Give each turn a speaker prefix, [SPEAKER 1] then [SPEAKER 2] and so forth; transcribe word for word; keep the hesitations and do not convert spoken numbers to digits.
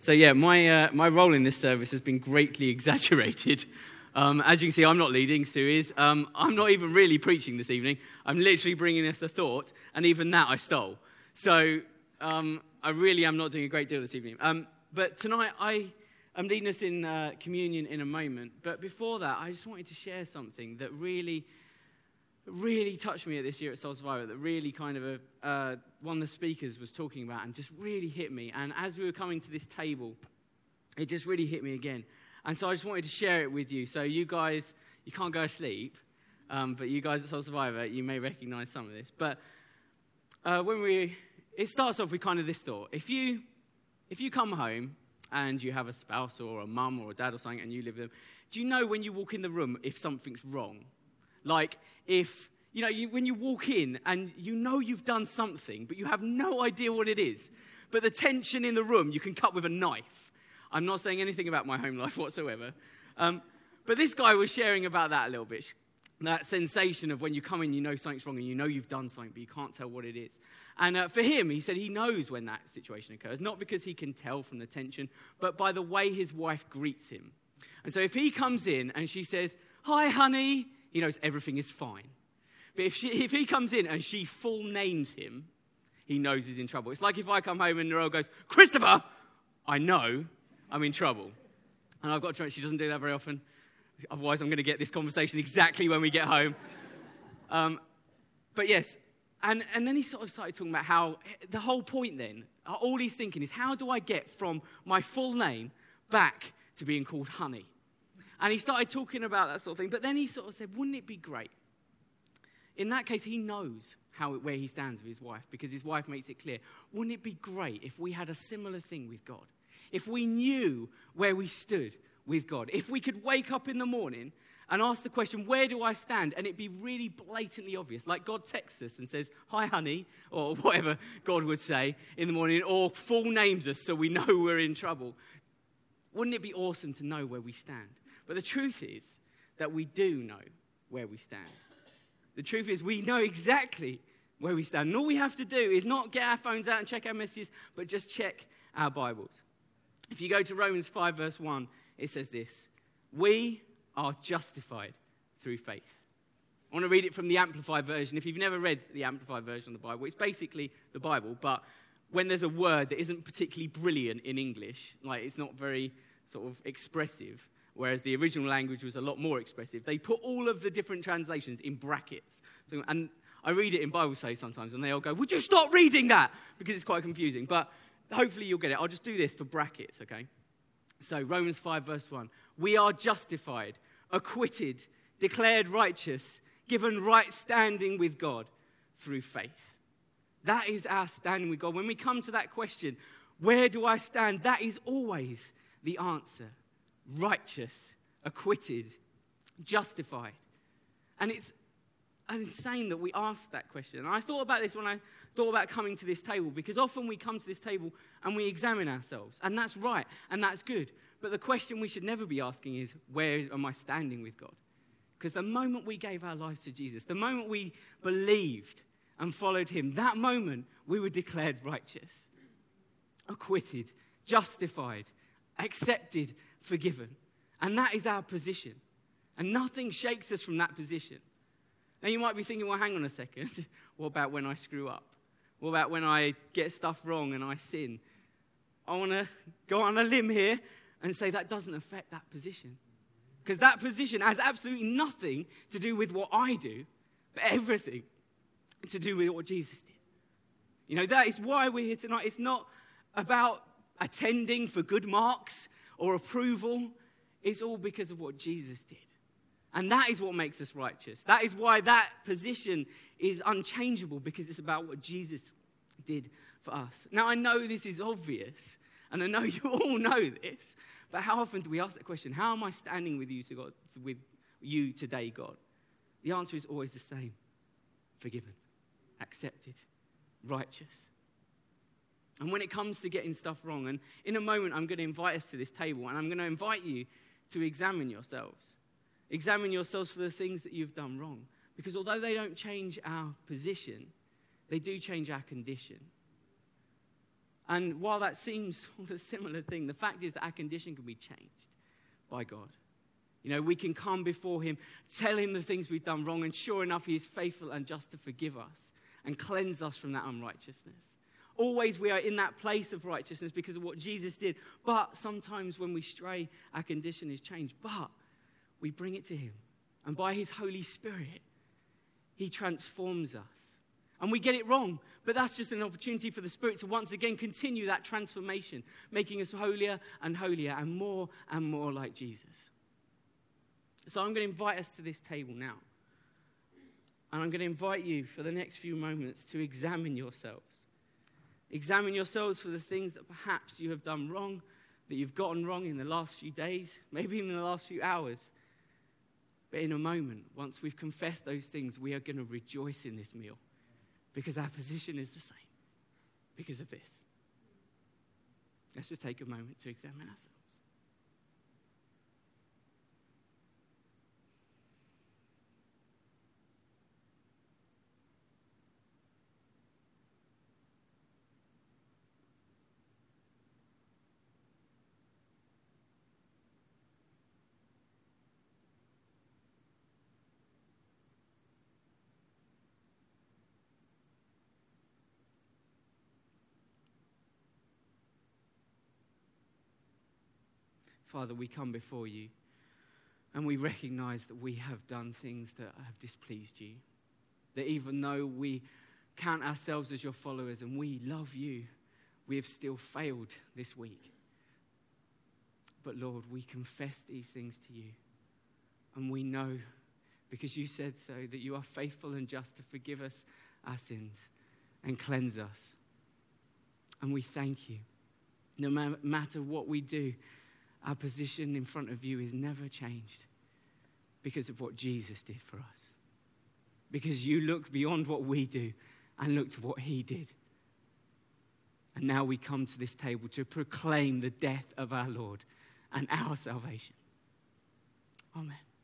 [SPEAKER 1] So yeah, my uh, my role in this service has been greatly exaggerated. Um, as you can see, I'm not leading, Sue is. Um, I'm not even really preaching this evening. I'm literally bringing us a thought, and even that I stole. So um, I really am not doing a great deal this evening. Um, but tonight, I am leading us in uh, communion in a moment. But before that, I just wanted to share something that really, really touched me at this year at Soul Survivor, that really kind of a, uh, one of the speakers was talking about and just really hit me. And as we were coming to this table, it just really hit me again. And so I just wanted to share it with you. So you guys, you can't go to sleep, um, but you guys at Soul Survivor, you may recognize some of this. But uh, when we, it starts off with kind of this thought. If you, if you come home and you have a spouse or a mum or a dad or something and you live with them, do you know when you walk in the room if something's wrong? Like if, you know, you, when you walk in and you know you've done something, but you have no idea what it is, but the tension in the room you can cut with a knife. I'm not saying anything about my home life whatsoever. Um, but this guy was sharing about that a little bit. That sensation of when you come in, you know something's wrong and you know you've done something, but you can't tell what it is. And uh, for him, he said he knows when that situation occurs, not because he can tell from the tension, but by the way his wife greets him. And so if he comes in and she says, "Hi, honey," he knows everything is fine. But if, she, if he comes in and she full names him, he knows he's in trouble. It's like if I come home and Narelle goes, "Christopher," I know I'm in trouble. And I've got to try, she doesn't do that very often. Otherwise, I'm going to get this conversation exactly when we get home. Um, but yes, and, and then he sort of started talking about how the whole point then, all he's thinking is, how do I get from my full name back to being called honey? And he started talking about that sort of thing. But then he sort of said, wouldn't it be great? In that case, he knows how where he stands with his wife because his wife makes it clear. Wouldn't it be great if we had a similar thing with God? If we knew where we stood with God, if we could wake up in the morning and ask the question, where do I stand? And it'd be really blatantly obvious. Like God texts us and says, "Hi, honey," or whatever God would say in the morning, or full names us so we know we're in trouble. Wouldn't it be awesome to know where we stand? But the truth is that we do know where we stand. The truth is we know exactly where we stand. And all we have to do is not get our phones out and check our messages, but just check our Bibles. If you go to Romans five, verse one, it says this: we are justified through faith. I want to read it from the Amplified version. If you've never read the Amplified version of the Bible, it's basically the Bible, but when there's a word that isn't particularly brilliant in English, like it's not very sort of expressive, whereas the original language was a lot more expressive, they put all of the different translations in brackets. So, and I read it in Bible study sometimes, and they all go, "Would you stop reading that?" Because it's quite confusing. But hopefully you'll get it. I'll just do this for brackets, okay? So Romans five, verse one. We are justified, acquitted, declared righteous, given right standing with God through faith. That is our standing with God. When we come to that question, where do I stand? That is always the answer. Righteous, acquitted, justified. And it's insane that we ask that question. And I thought about this when I thought about coming to this table, because often we come to this table and we examine ourselves, and that's right, and that's good. But the question we should never be asking is, where am I standing with God? Because the moment we gave our lives to Jesus, the moment we believed and followed him, that moment we were declared righteous, acquitted, justified, accepted, forgiven. And that is our position. And nothing shakes us from that position. Now you might be thinking, well, hang on a second. What about when I screw up? What about when I get stuff wrong and I sin? I want to go on a limb here and say that doesn't affect that position. Because that position has absolutely nothing to do with what I do, but everything to do with what Jesus did. You know, that is why we're here tonight. It's not about attending for good marks or approval. It's all because of what Jesus did. And that is what makes us righteous. That is why that position is unchangeable, because it's about what Jesus did for us. Now, I know this is obvious, and I know you all know this, but how often do we ask that question? How am I standing with you to God, with you today, God? The answer is always the same. Forgiven, accepted, righteous. And when it comes to getting stuff wrong, and in a moment I'm going to invite us to this table, and I'm going to invite you to examine yourselves. Examine yourselves for the things that you've done wrong. Because although they don't change our position, they do change our condition. And while that seems a similar thing, the fact is that our condition can be changed by God. You know, we can come before him, tell him the things we've done wrong, and sure enough, he is faithful and just to forgive us and cleanse us from that unrighteousness. Always we are in that place of righteousness because of what Jesus did. But sometimes when we stray, our condition is changed. But we bring it to him. And by his Holy Spirit, he transforms us. And we get it wrong. But that's just an opportunity for the Spirit to once again continue that transformation, making us holier and holier and more and more like Jesus. So I'm going to invite us to this table now. And I'm going to invite you for the next few moments to examine yourselves. Examine yourselves for the things that perhaps you have done wrong, that you've gotten wrong in the last few days, maybe even in the last few hours. But in a moment, once we've confessed those things, we are going to rejoice in this meal because our position is the same because of this. Let's just take a moment to examine ourselves. Father, we come before you and we recognize that we have done things that have displeased you. That even though we count ourselves as your followers and we love you, we have still failed this week. But Lord, we confess these things to you. And we know, because you said so, that you are faithful and just to forgive us our sins and cleanse us. And we thank you. No matter what we do, our position in front of you is never changed because of what Jesus did for us. Because you look beyond what we do and look to what he did. And now we come to this table to proclaim the death of our Lord and our salvation. Amen.